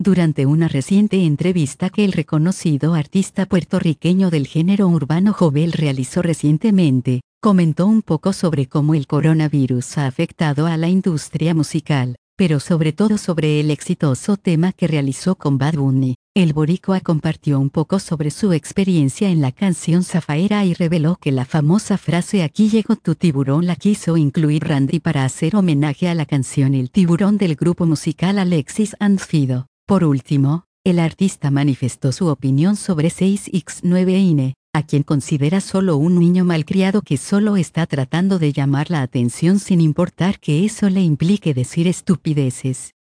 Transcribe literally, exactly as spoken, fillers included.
Durante una reciente entrevista que el reconocido artista puertorriqueño del género urbano Jovel realizó recientemente, comentó un poco sobre cómo el coronavirus ha afectado a la industria musical, pero sobre todo sobre el exitoso tema que realizó con Bad Bunny. El boricua compartió un poco sobre su experiencia en la canción Zafaera y reveló que la famosa frase "aquí llegó tu tiburón" la quiso incluir Randy para hacer homenaje a la canción El Tiburón del grupo musical Alexis and Fido. Por último, el artista manifestó su opinión sobre seis ix nueve ine, a quien considera solo un niño malcriado que solo está tratando de llamar la atención sin importar que eso le implique decir estupideces.